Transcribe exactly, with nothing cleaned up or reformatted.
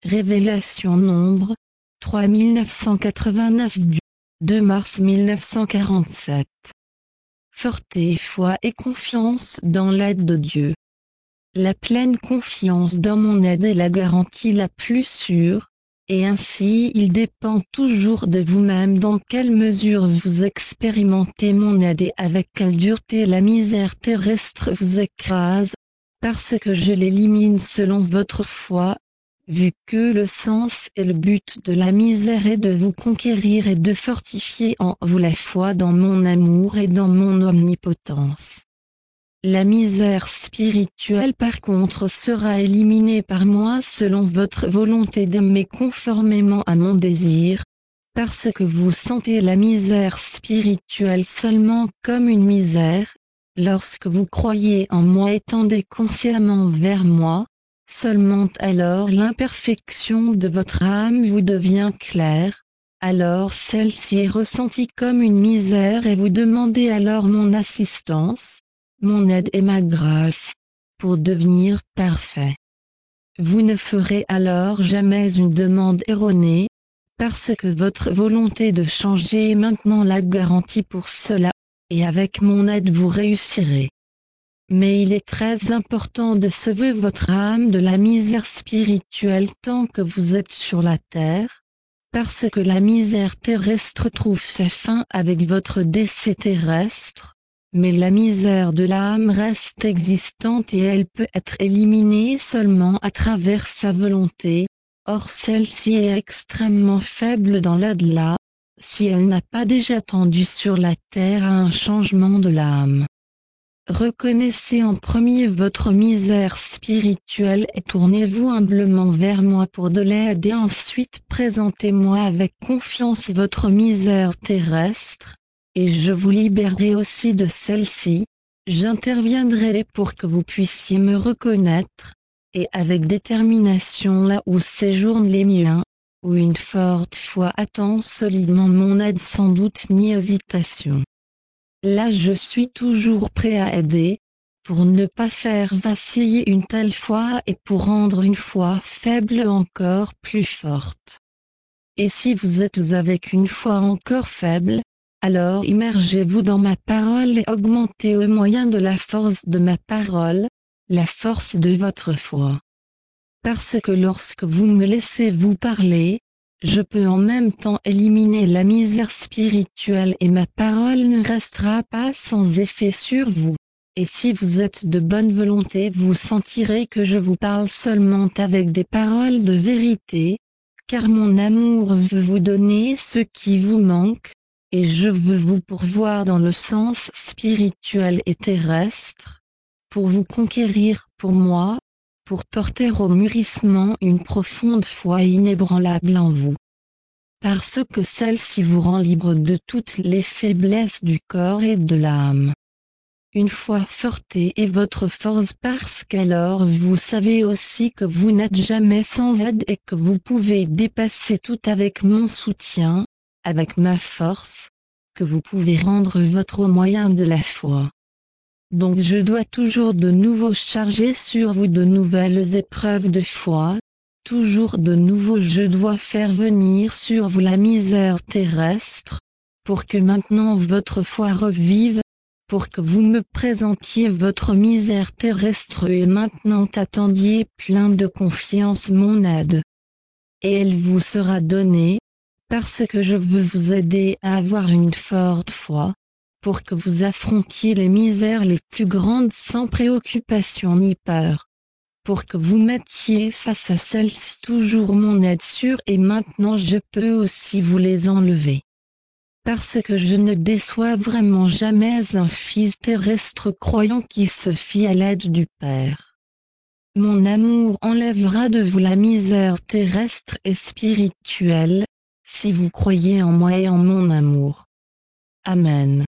Révélation Nombre, trois mille neuf cent quatre-vingt-neuf du deux mars mille neuf cent quarante-sept. Forte foi et confiance dans l'aide de Dieu. La pleine confiance dans mon aide est la garantie la plus sûre, et ainsi il dépend toujours de vous-même dans quelle mesure vous expérimentez mon aide et avec quelle dureté la misère terrestre vous écrase, parce que je l'élimine selon votre foi, vu que le sens et le but de la misère est de vous conquérir et de fortifier en vous la foi dans mon amour et dans mon omnipotence. La misère spirituelle par contre sera éliminée par moi selon votre volonté d'aimer conformément à mon désir, parce que vous sentez la misère spirituelle seulement comme une misère. Lorsque vous croyez en moi et tendez consciemment vers moi, seulement alors l'imperfection de votre âme vous devient claire, alors celle-ci est ressentie comme une misère et vous demandez alors mon assistance, mon aide et ma grâce, pour devenir parfait. Vous ne ferez alors jamais une demande erronée, parce que votre volonté de changer est maintenant la garantie pour cela, et avec mon aide vous réussirez. Mais il est très important de sauver votre âme de la misère spirituelle tant que vous êtes sur la terre, parce que la misère terrestre trouve sa fin avec votre décès terrestre, mais la misère de l'âme reste existante et elle peut être éliminée seulement à travers sa volonté, or celle-ci est extrêmement faible dans l'au-delà, si elle n'a pas déjà tendu sur la terre à un changement de l'âme. Reconnaissez en premier votre misère spirituelle et tournez-vous humblement vers moi pour de l'aide et ensuite présentez-moi avec confiance votre misère terrestre, et je vous libérerai aussi de celle-ci, j'interviendrai pour que vous puissiez me reconnaître, et avec détermination là où séjournent les miens, où une forte foi attend solidement mon aide sans doute ni hésitation. Là je suis toujours prêt à aider, pour ne pas faire vaciller une telle foi et pour rendre une foi faible encore plus forte. Et si vous êtes avec une foi encore faible, alors immergez-vous dans ma parole et augmentez au moyen de la force de ma parole, la force de votre foi. Parce que lorsque vous me laissez vous parler, je peux en même temps éliminer la misère spirituelle et ma parole ne restera pas sans effet sur vous. Et si vous êtes de bonne volonté, vous sentirez que je vous parle seulement avec des paroles de vérité, car mon amour veut vous donner ce qui vous manque, et je veux vous pourvoir dans le sens spirituel et terrestre, pour vous conquérir pour moi, pour porter au mûrissement une profonde foi inébranlable en vous. Parce que celle-ci vous rend libre de toutes les faiblesses du corps et de l'âme. Une foi forte est votre force parce qu'alors vous savez aussi que vous n'êtes jamais sans aide et que vous pouvez dépasser tout avec mon soutien, avec ma force, que vous pouvez rendre votre au moyen de la foi. Donc je dois toujours de nouveau charger sur vous de nouvelles épreuves de foi, toujours de nouveau je dois faire venir sur vous la misère terrestre, pour que maintenant votre foi revive, pour que vous me présentiez votre misère terrestre et maintenant attendiez plein de confiance mon aide. Et elle vous sera donnée, parce que je veux vous aider à avoir une forte foi, pour que vous affrontiez les misères les plus grandes sans préoccupation ni peur, pour que vous mettiez face à celles-ci toujours mon aide sûre et maintenant je peux aussi vous les enlever. Parce que je ne déçois vraiment jamais un fils terrestre croyant qui se fie à l'aide du Père. Mon amour enlèvera de vous la misère terrestre et spirituelle, si vous croyez en moi et en mon amour. Amen.